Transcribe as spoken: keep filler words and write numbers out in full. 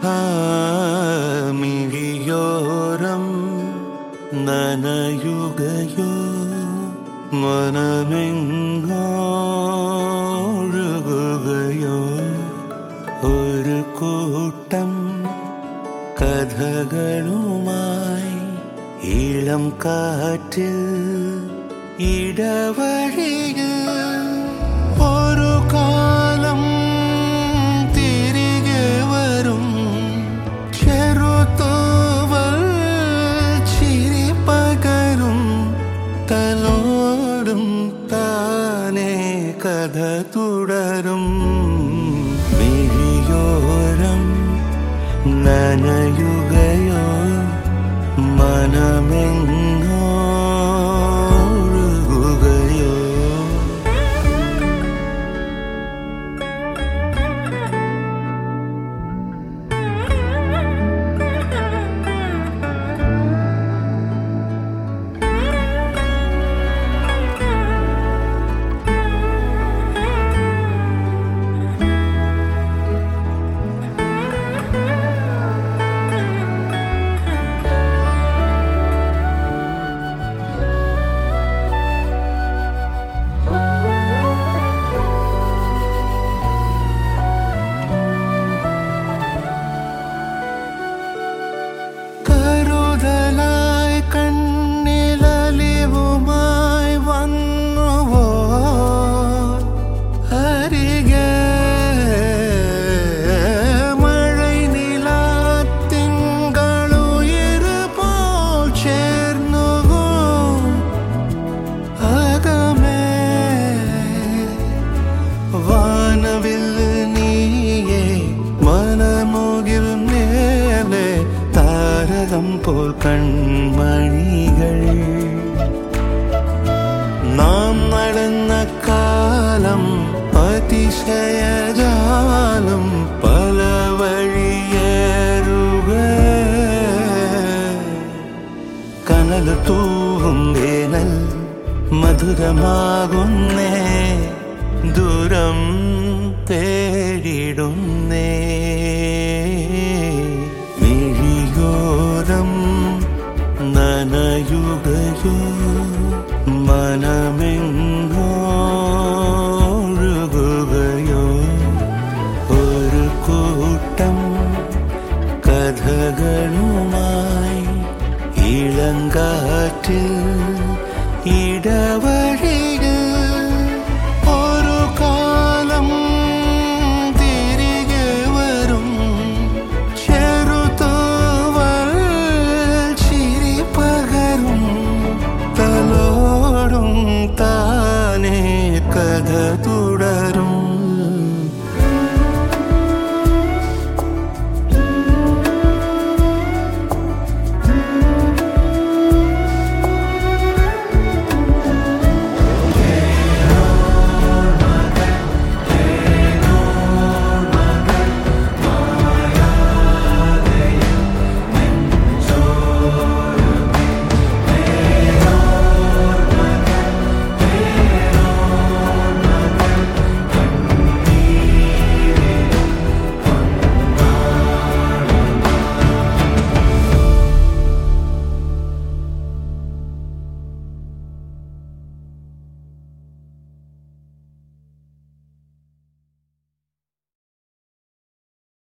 മിഴിയോരം നനയുകയോ മനമെങ്ങോഴുകയോ ഒരു കൂട്ടം കഥകളുമായി ഇളം കാറ്റിൽ ഇടവഴിയിൽ ഒരു കാലം തിരികെ വരും ചെറുതൂവൽ ചിരി പകരും തലോടും താനേ കഥ തുടരും മിഴിയോരം നനയുകയോ മനമെങ്ങോഴുകയോ പോൽ കൺമണികൾ നാം നടന്ന കാലം അതിശയജാലം പല വഴിയേറുക കനൽ തൂവും വേനൽ മധുരമാകുന്നേ ദൂരം തേടിടുന്നേ മിഴിയോരം നനയുകയോ മനമെങ്ങോഴുകയോ ഒരു കൂട്ടം കഥകളുമായി ഇളങ്കാറ്റിൽ ഇടവഴി